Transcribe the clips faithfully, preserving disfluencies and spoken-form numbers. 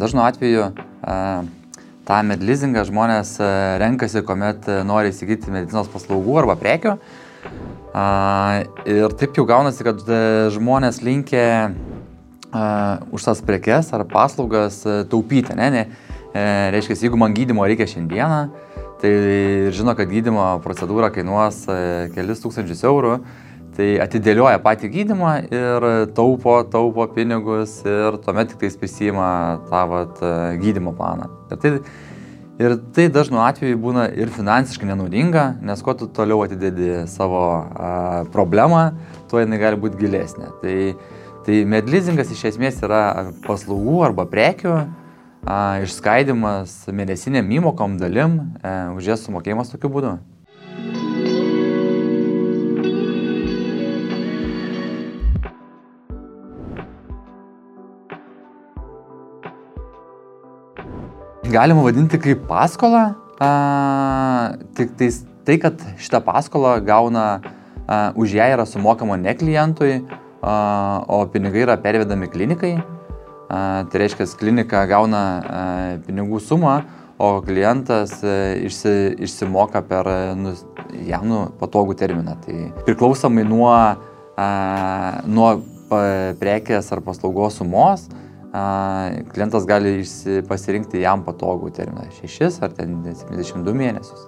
Dažnu atveju tą medlizingą žmonės renkasi, kuomet nori įsigyti medicinos paslaugų arba prekių. Ir taip jau gaunasi, kad žmonės linkę už tas prekes ar paslaugas taupyti. Ne, ne. Reiškia, jeigu man gydymo reikia šiandieną, tai žino, kad gydymo procedūra kainuos kelis tūkstančius eurų, tai atidėlioja patį gydymą ir taupo, taupo pinigus ir tuomet tik tais prisima tą vat, gydymo planą. Ir tai, ir tai dažnu atveju būna ir finansiškai nenaudinga, nes kuo tu toliau atidedi savo a, problemą, tuo jinai gali būti gilesnė. Tai, tai medlizingas iš esmės yra paslaugų arba prekių a, išskaidimas mėnesiniam įmokom dalim, e, už jas sumokėjimas tokiu būdu. Galima vadinti kaip paskolą, a, tik tais, tai, kad šitą paskolą gauna, a, už ją yra sumokama ne klientui, a, o pinigai yra pervedami klinikai. A, tai reiškia, klinika gauna a, pinigų sumą, o klientas a, išsi, išsimoka per nu, jam nu, patogų terminą. Tai priklausomai nuo, a, nuo prekės ar paslaugos sumos, klientas gali pasirinkti jam patogų terminą šešis ar ten septyniasdešimt du mėnesius.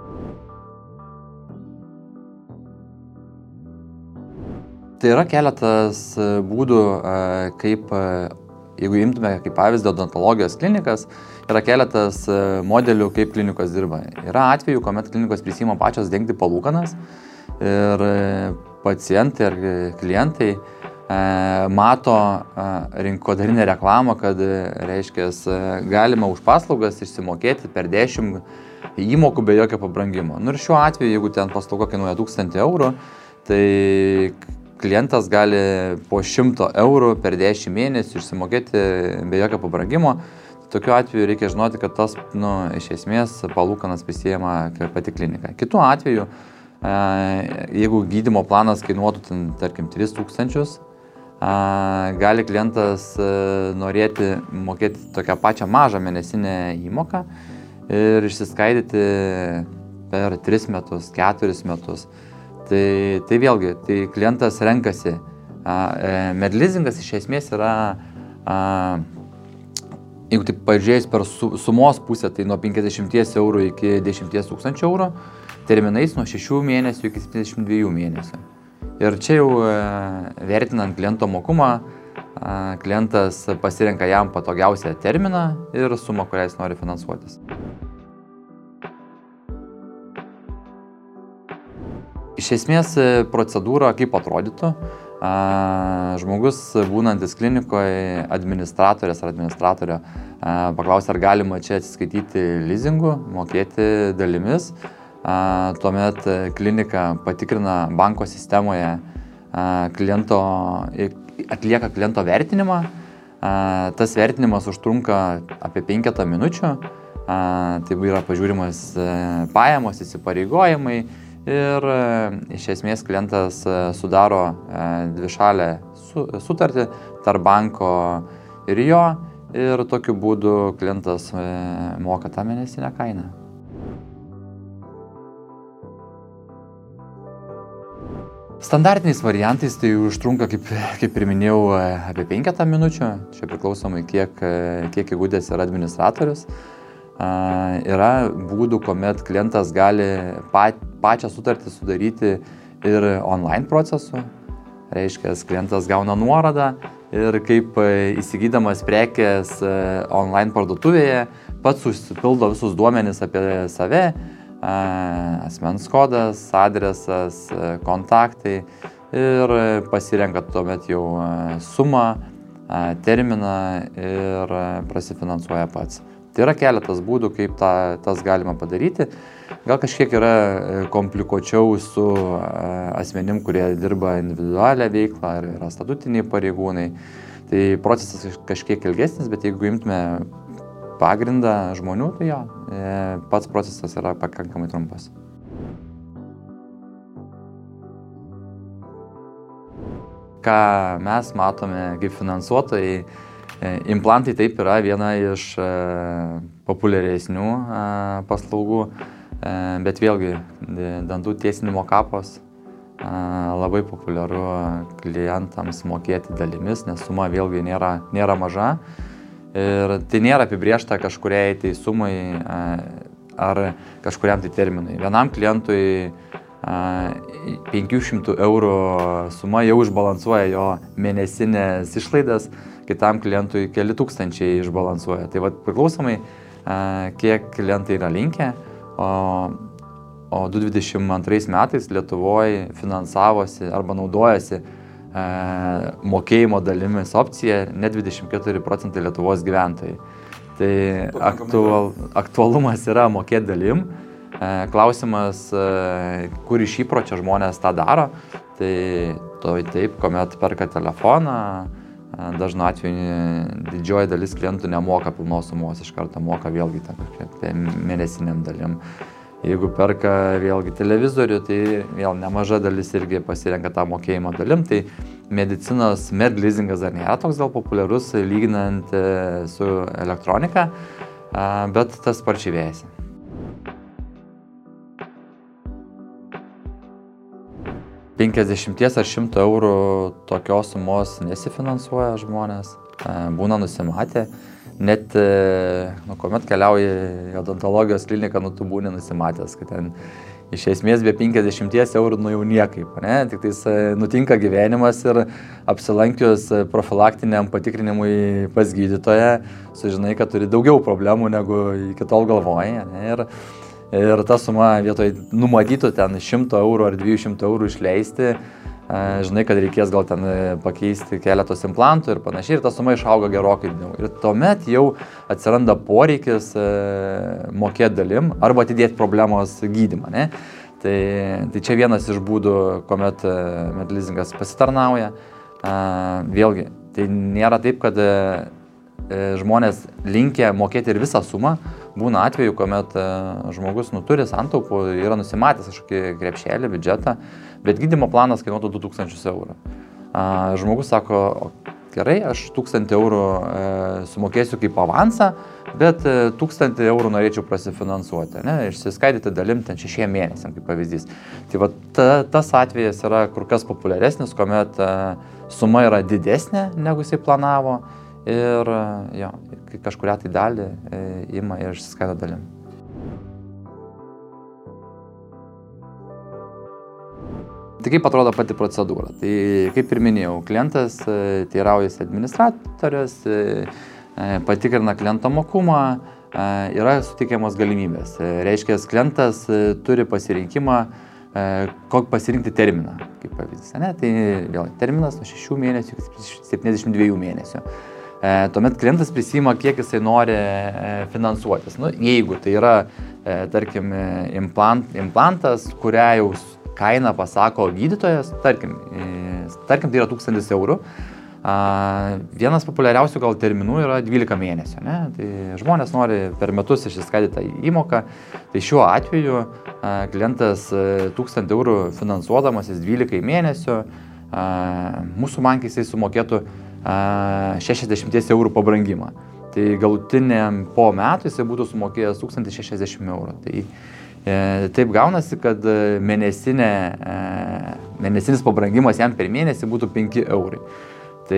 Tai yra keletas būdų, kaip, jeigu imtume kaip pavyzdį odontologijos klinikas, yra keletas modelių, kaip klinikos dirba. Yra atvejų, kuomet klinikos prisima pačios dengti palūkanas ir pacientai ar klientai mato rinkodarinę reklamą, kad, reiškia, galima už paslaugas išsimokėti per dešimt įmokų be jokio pabrangimo. Nu ir šiuo atveju, jeigu ten paslauga kainuoja tūkstantį eurų, tai klientas gali po šimto eurų per dešimt mėnesių išsimokėti be jokio pabrangimo. Tokiu atveju reikia žinoti, kad tas, nu, iš esmės palūkanas prisijama pati klinika. Kitu atveju, jeigu gydymo planas kainuotų, ten, tarkim, tris tūkstančius, gali klientas norėti mokėti tokią pačią mažą mėnesinę įmoką ir išsiskaidyti per tris metus, keturis metus. Tai, tai vėlgi, tai klientas renkasi. Medlizingas iš esmės yra, jeigu taip pažiūrėjus per sumos pusę, tai nuo penkiasdešimties eurų iki dešimties tūkstančių eurų, terminais nuo šešių mėnesių iki septyniasdešimt dviejų mėnesių. Ir čia jau vertinant kliento mokumą, klientas pasirenka jam patogiausią terminą ir sumą, kurią jis nori finansuotis. Iš esmės procedūra kaip atrodytų, žmogus būnantis klinikoje administratorės ar administratorio paklausia, ar galima čia atsiskaityti lizingu, mokėti dalimis. Tuomet klinika patikrina banko sistemoje, kliento, atlieka kliento vertinimą. Tas vertinimas užtrunka apie penketą minučių. Tai yra pažiūrimas pajamos, įsipareigojimai ir iš esmės klientas sudaro dvišalę sutartį tarp banko ir jo ir tokiu būdu klientas moka tą mėnesinę kainą. Standartiniais variantais tai užtrunka, kaip, kaip ir minėjau, apie penketą minučių. Čia priklausomai, kiek, kiek įgudęs yra administratorius. Yra būdų, kuomet klientas gali pat, pačią sutartį sudaryti ir online procesu. Reiškia, klientas gauna nuorodą ir kaip įsigydamas prekės online parduotuvėje, pats užsipildo visus duomenis apie save, asmens kodas, adresas, kontaktai ir pasirenka tuomet jau sumą, terminą ir prasifinansuoja pats. Tai yra keletas būdų, kaip tą, tas galima padaryti. Gal kažkiek yra komplikuočiau su asmenim, kurie dirba individualią veiklą ar yra statutiniai pareigūnai. Tai procesas kažkiek ilgesnis, bet jeigu imtume pagrindą žmonių, tai jo, pats procesas yra pakankamai trumpas. Ką mes matome kaip finansuotojai, Implantai taip yra viena iš populiaresnių paslaugų, bet vėlgi dantų tiesinimo kapas labai populiaru klientams mokėti dalimis, nes suma vėlgi nėra, nėra maža ir tai nėra apibrėžta kažkuriai tai sumai ar kažkuriam tai terminui. Vienam klientui penkių šimtų eurų suma jau išbalansuoja jo mėnesinės išlaidas, kitam klientui keli tūkstančiai išbalansuoja. Tai vat priklausomai, kiek klientai yra linkę, o, o du tūkstančiai dvidešimt antrais metais Lietuvoje finansavosi arba naudojasi e, mokėjimo dalimis opcija net dvidešimt keturi procentai Lietuvos gyventojai. Tai aktual, aktualumas yra mokėti dalim. Klausimas, kur iš įpročio žmonės tą daro, tai to taip, kuomet perka telefoną, dažnu atveju didžioji dalis klientų nemoka pilnos sumos, iš karto moka vėlgi tą mėnesiniam dalim. Jeigu perka vėlgi televizorių, tai vėl nemaža dalis irgi pasirenka tą mokėjimo dalim, tai medicinos medleasingas dar nėra toks gal populiarus lyginant su elektronika, bet tas sparčiai vėjasi. penkiasdešimties ar šimto eurų tokios sumos nesifinansuoja žmonės, būna nusimatę. Net, nu, kuomet keliauji į odontologijos kliniką, nu, tu būni nusimatęs, kad ten iš esmės be penkiasdešimties eurų nu jau niekaip, ne? Tik tais nutinka gyvenimas ir apsilankius profilaktiniam patikrinimui pas gydytoją, sužinai, kad turi daugiau problemų negu iki tol galvojai, ne? Ir Ir ta suma vietoj numatytų ten šimto eurų ar dviejų šimtų eurų išleisti, žinai, kad reikės gal ten pakeisti keletos implantų ir panašiai, ir ta suma išauga gerokai didžiau. Ir tuomet jau atsiranda poreikis mokėti dalim arba atidėti problemos gydymą, ne? Tai, tai čia vienas iš būdų, kuomet medleasingas pasitarnauja. Vėlgi, tai nėra taip, kad žmonės linkę mokėti ir visą sumą. Būna atveju, kuomet žmogus nu, turi santaupų, yra nusimatęs kažkokį krepšelį, biudžetą, bet gydymo planas kainuotų du tūkstančius eurų. Žmogus sako, gerai, aš tūkstantį eurų sumokėsiu kaip avansą, bet tūkstantį eurų norėčiau prasifinansuoti, ne? Išsiskaidyti dalim ten šešiem mėnesiam, kaip pavyzdys. Tai va, ta, tas atvejas yra kur kas populiaresnis, kuomet suma yra didesnė, negu jisai planavo. Ir jo, kažkurią tai dalį e, ima ir išsiskaido dalim. Tai kaip atrodo pati procedūra? Tai kaip ir minėjau, klientas e, teiraujasi administratorius, e, patikrina kliento mokumą, e, yra suteikiamos galimybės. E, reiškia, klientas e, turi pasirinkimą, e, kokį pasirinkti terminą, kaip pavyzdys. Ne? Tai vėl terminas nuo šešių mėnesių iki septyniasdešimt dviejų mėnesių. Tuomet klientas prisima, kiek jisai nori finansuotis. Nu, jeigu tai yra, tarkim, implant, implantas, kurią jau kainą pasako gydytojas, tarkim, tarkim tai yra tūkstantis eurų, vienas populiariausių gal terminų yra dvylika mėnesių. Ne? Tai žmonės nori per metus išsiskaidyti tą įmoką. Tai šiuo atveju klientas tūkstantį eurų finansuodamasis dvylikai mėnesių, mūsų bankai jisai sumokėtų šešiasdešimt eurų pabrangimą. Tai galutiniam po metų jisai būtų sumokėjęs tūkstantį šešiasdešimt eurų. Tai e, taip gaunasi, kad mėnesinė, e, mėnesinis pabrangimas jam per mėnesį būtų penki eurai. Tai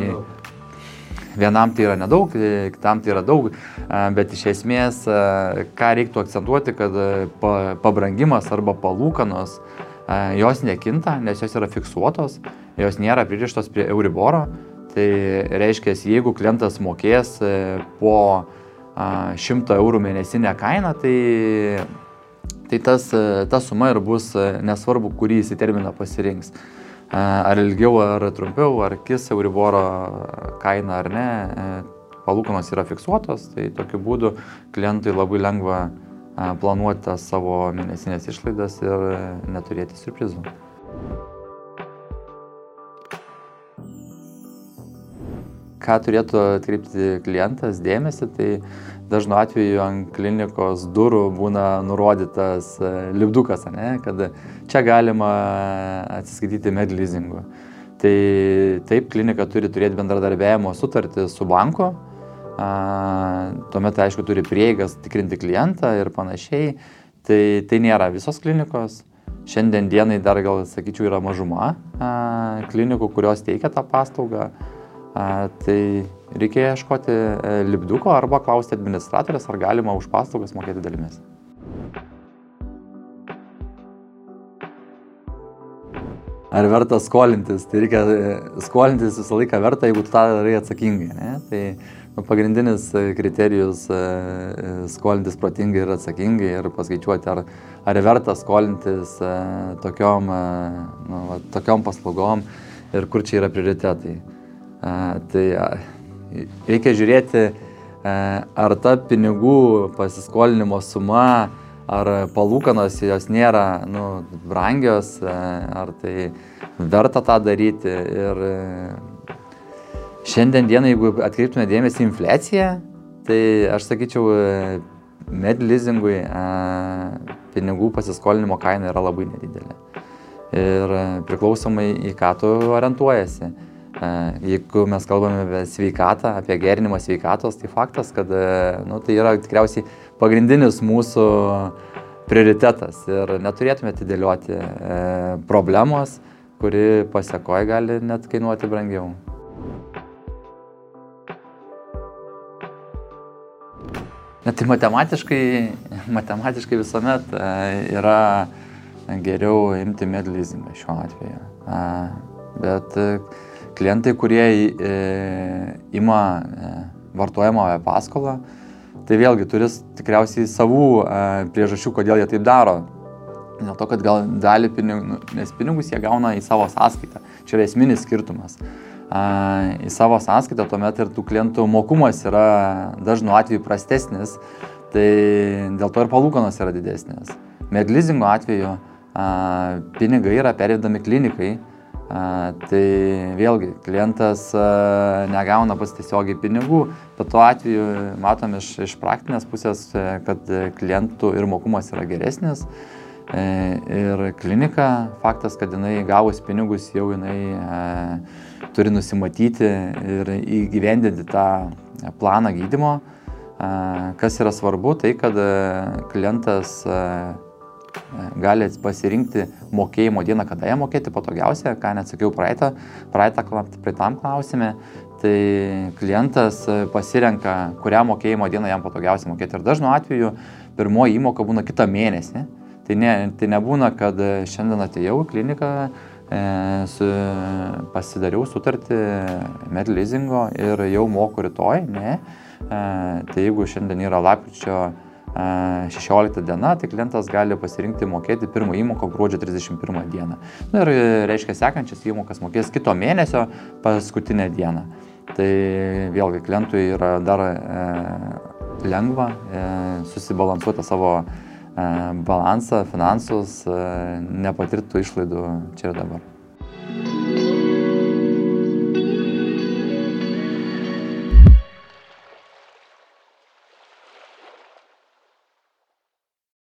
vienam tai yra nedaug, kitam tai yra daug, bet iš esmės, ką reiktų akcentuoti, kad pabrangimas arba palūkanos jos nekinta, nes jos yra fiksuotos, jos nėra pririštos prie Euriboro. Tai reiškia, jeigu klientas mokės po šimto eurų mėnesinę kainą, tai, tai tas, ta suma ir bus nesvarbu, kurį jis terminą pasirinks. Ar ilgiau, ar trumpiau, ar kis Euriboro kaina ar ne, palūkanos yra fiksuotos, tai tokiu būdu klientui labai lengva planuoti savo mėnesinės išlaidas ir neturėti siurprizų. Ką turėtų atkreipti klientas dėmesį, tai dažnu atveju ant klinikos durų būna nurodytas lipdukas, ne? Kad čia galima atsiskaityti medleasingu. Tai taip, klinika turi turėti bendradarbiavimo sutartį su banku, a, tuomet, aišku, turi prieigas tikrinti klientą ir panašiai. Tai, tai nėra visos klinikos. Šiandien dienai dar, gal sakyčiau, yra mažuma a, klinikų, kurios teikia tą paslaugą. A, tai reikia ieškoti lipduko arba klausti administratorės, ar galima už paslaugas mokėti dalimis. Ar verta skolintis? Tai reikia skolintis visą laiką verta, jeigu tu tą darai atsakingai. Ne? Tai nu, pagrindinis kriterijus skolintis protingai ir atsakingai ir paskaičiuoti, ar, ar verta skolintis tokiom, nu, tokiom paslaugom ir kur čia yra prioritetai. Tai reikia žiūrėti, ar ta pinigų pasiskolinimo suma, ar palūkanos jos nėra nu, brangios, ar tai verta tą daryti. Ir šiandien dieną, jeigu atkreiptume dėmesį į infliaciją, tai aš sakyčiau, medleasingui pinigų pasiskolinimo kaina yra labai nedidelė. Ir priklausomai į ką tu orientuojasi. Jeigu mes kalbame apie sveikatą, apie gerinimą sveikatos, tai faktas, kad nu, tai yra tikriausiai pagrindinis mūsų prioritetas ir neturėtume atidėlioti e, problemos, kuri pasiekoje gali net kainuoti brangiau. Na, tai matematiškai, matematiškai visuomet e, yra geriau imti medleasingą šiuo atveju. E, bet e, klientai, kurie e, ima e, vartojamąją paskolą, tai vėlgi turi tikriausiai savų e, priežasčių, kodėl jie taip daro. Dėl to, kad gal dalį pinigų, nes pinigus jie gauna į savo sąskaitą. Čia yra esminis skirtumas. E, į savo sąskaitą tuomet ir tų klientų mokumas yra dažnu atveju prastesnis, tai dėl to ir palūkanos yra didesnės. Medleasingo atveju e, pinigai yra pervedami klinikai. A, tai vėlgi klientas a, negauna pats tiesiogiai pinigų, bet tuo atveju matom iš, iš praktinės pusės, kad klientų ir mokumas yra geresnis. E, ir klinika, faktas, kad jinai gavus pinigus jau jinai a, turi nusimatyti ir įgyvendinti tą planą gydymo. A, kas yra svarbu, tai kad klientas a, gali pasirinkti mokėjimo dieną, kada ją mokėti patogiausia, ką neatsakiau praeitą, praeitą, praeitam klausime. Tai klientas pasirenka, kurią mokėjimo dieną jam patogiausia mokėti. Ir dažnu atveju pirmoji įmoka būna kitą mėnesį. Tai, ne, tai nebūna, kad šiandien atėjau į kliniką, e, su, pasidariau sutartį medleasingo ir jau moku rytoj. Ne. E, tai jeigu šiandien yra lapkričio šešiolikta diena, tai klientas gali pasirinkti mokėti pirmą įmoką gruodžio trisdešimt pirmą dieną. Na ir reiškia, sekančias įmokas mokės kito mėnesio paskutinę dieną. Tai vėlgi klientui yra dar e, lengva e, susibalansuoti savo e, balansą, finansus, e, nepatirtų išlaidų čia ir dabar.